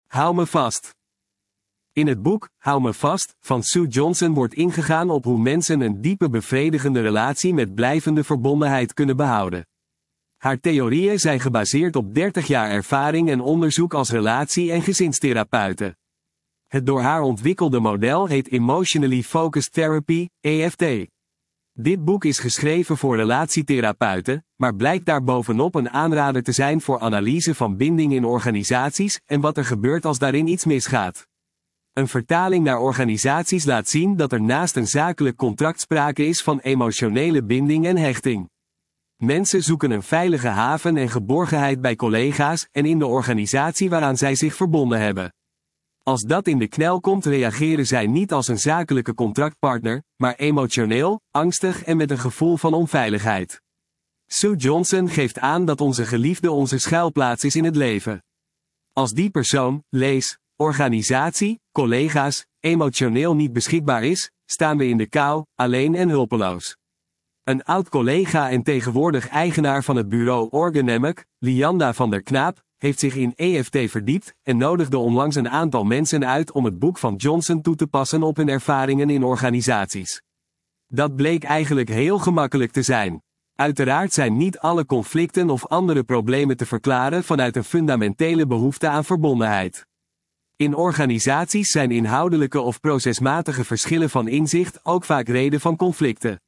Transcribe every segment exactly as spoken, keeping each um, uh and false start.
Hou me vast. In het boek Hou me vast van Sue Johnson wordt ingegaan op hoe mensen een diepe bevredigende relatie met blijvende verbondenheid kunnen behouden. Haar theorieën zijn gebaseerd op dertig jaar ervaring en onderzoek als relatie- en gezinstherapeute. Het door haar ontwikkelde model heet Emotionally Focused Therapy, E F T. Dit boek is geschreven voor relatietherapeuten, maar blijkt daarbovenop een aanrader te zijn voor analyse van binding in organisaties en wat er gebeurt als daarin iets misgaat. Een vertaling naar organisaties laat zien dat er naast een zakelijk contract sprake is van emotionele binding en hechting. Mensen zoeken een veilige haven en geborgenheid bij collega's en in de organisatie waaraan zij zich verbonden hebben. Als dat in de knel komt, reageren zij niet als een zakelijke contractpartner, maar emotioneel, angstig en met een gevoel van onveiligheid. Sue Johnson geeft aan dat onze geliefde onze schuilplaats is in het leven. Als die persoon, lees, organisatie, collega's, emotioneel niet beschikbaar is, staan we in de kou, alleen en hulpeloos. Een oud-collega en tegenwoordig eigenaar van het bureau Organemic, Lianda van der Knaap, heeft zich in E F T verdiept en nodigde onlangs een aantal mensen uit om het boek van Johnson toe te passen op hun ervaringen in organisaties. Dat bleek eigenlijk heel gemakkelijk te zijn. Uiteraard zijn niet alle conflicten of andere problemen te verklaren vanuit een fundamentele behoefte aan verbondenheid. In organisaties zijn inhoudelijke of procesmatige verschillen van inzicht ook vaak reden van conflicten.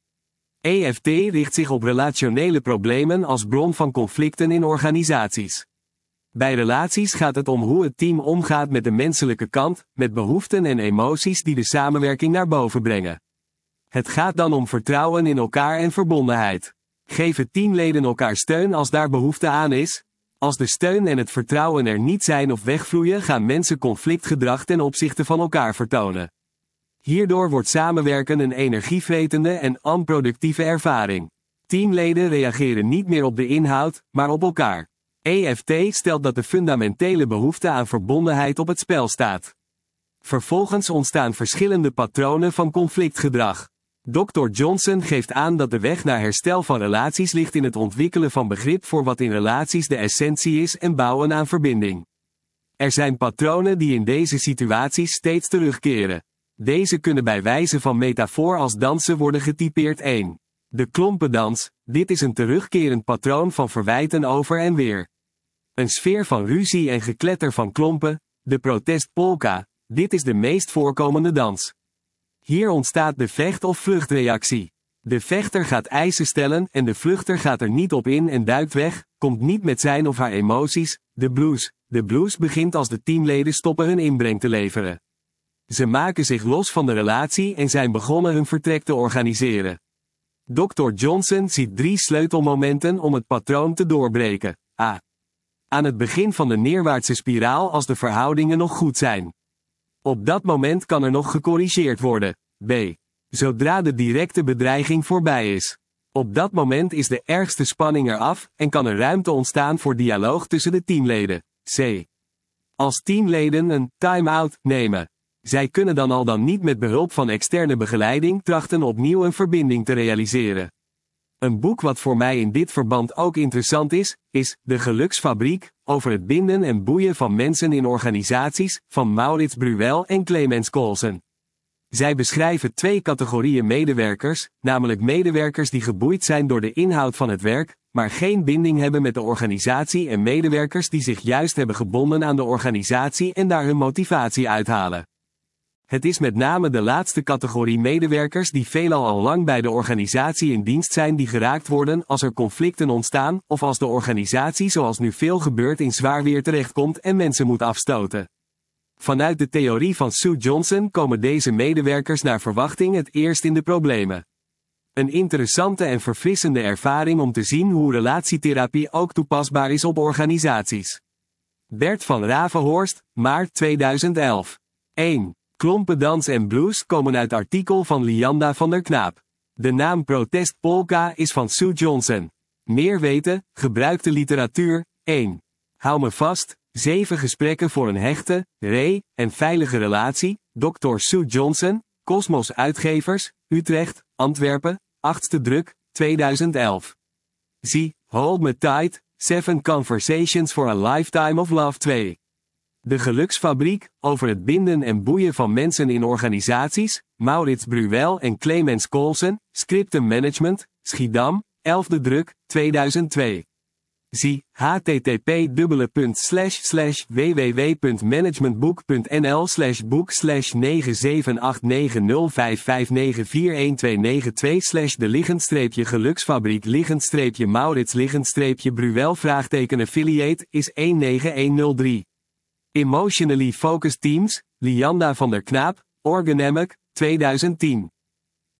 E F T richt zich op relationele problemen als bron van conflicten in organisaties. Bij relaties gaat het om hoe het team omgaat met de menselijke kant, met behoeften en emoties die de samenwerking naar boven brengen. Het gaat dan om vertrouwen in elkaar en verbondenheid. Geven teamleden elkaar steun als daar behoefte aan is? Als de steun en het vertrouwen er niet zijn of wegvloeien, gaan mensen conflictgedrag ten opzichte van elkaar vertonen. Hierdoor wordt samenwerken een energievretende en onproductieve ervaring. Teamleden reageren niet meer op de inhoud, maar op elkaar. E F T stelt dat de fundamentele behoefte aan verbondenheid op het spel staat. Vervolgens ontstaan verschillende patronen van conflictgedrag. dokter Johnson geeft aan dat de weg naar herstel van relaties ligt in het ontwikkelen van begrip voor wat in relaties de essentie is en bouwen aan verbinding. Er zijn patronen die in deze situaties steeds terugkeren. Deze kunnen bij wijze van metafoor als dansen worden getypeerd. één. De klompendans, dit is een terugkerend patroon van verwijten over en weer. Een sfeer van ruzie en gekletter van klompen, de protestpolka, dit is de meest voorkomende dans. Hier ontstaat de vecht- of vluchtreactie. De vechter gaat eisen stellen en de vluchter gaat er niet op in en duikt weg, komt niet met zijn of haar emoties, de blues. De blues begint als de teamleden stoppen hun inbreng te leveren. Ze maken zich los van de relatie en zijn begonnen hun vertrek te organiseren. dokter Johnson ziet drie sleutelmomenten om het patroon te doorbreken. A. Aan het begin van de neerwaartse spiraal als de verhoudingen nog goed zijn. Op dat moment kan er nog gecorrigeerd worden. B. Zodra de directe bedreiging voorbij is. Op dat moment is de ergste spanning eraf en kan er ruimte ontstaan voor dialoog tussen de teamleden. C. Als teamleden een time-out nemen. Zij kunnen dan al dan niet met behulp van externe begeleiding trachten opnieuw een verbinding te realiseren. Een boek wat voor mij in dit verband ook interessant is, is De Geluksfabriek, over het binden en boeien van mensen in organisaties, van Maurits Bruel en Clemens Coulson. Zij beschrijven twee categorieën medewerkers, namelijk medewerkers die geboeid zijn door de inhoud van het werk, maar geen binding hebben met de organisatie en medewerkers die zich juist hebben gebonden aan de organisatie en daar hun motivatie uithalen. Het is met name de laatste categorie medewerkers die veelal al lang bij de organisatie in dienst zijn die geraakt worden als er conflicten ontstaan of als de organisatie zoals nu veel gebeurt in zwaar weer terechtkomt en mensen moet afstoten. Vanuit de theorie van Sue Johnson komen deze medewerkers naar verwachting het eerst in de problemen. Een interessante en verfrissende ervaring om te zien hoe relatietherapie ook toepasbaar is op organisaties. Bert van Ravenhorst, maart tweeduizend elf. één. Klompendans en blues komen uit artikel van Lianda van der Knaap. De naam protestpolka is van Sue Johnson. Meer weten, gebruik de literatuur. één. Hou me vast, zeven gesprekken voor een hechte, re- en veilige relatie, dokter Sue Johnson, Cosmos Uitgevers, Utrecht, Antwerpen, achtste druk, tweeduizend elf. Zie, Hold Me Tight, Seven Conversations for a Lifetime of Love twee. De Geluksfabriek, over het binden en boeien van mensen in organisaties, Maurits Bruwel en Clemens Colsen, Scriptum Management, Schiedam, elfde druk, tweeduizend twee. Zie http slash slash www.managementboek.nl slash boek slash negen zeven acht negen nul vijf vijf negen vier een twee negen twee slash de liggend-streepje geluksfabriek liggend-streepje Maurits liggend-streepje Bruwel vraagteken affiliate is een negen een nul drie. Emotionally Focused Teams, Lianda van der Knaap, Organemic, tweeduizend tien.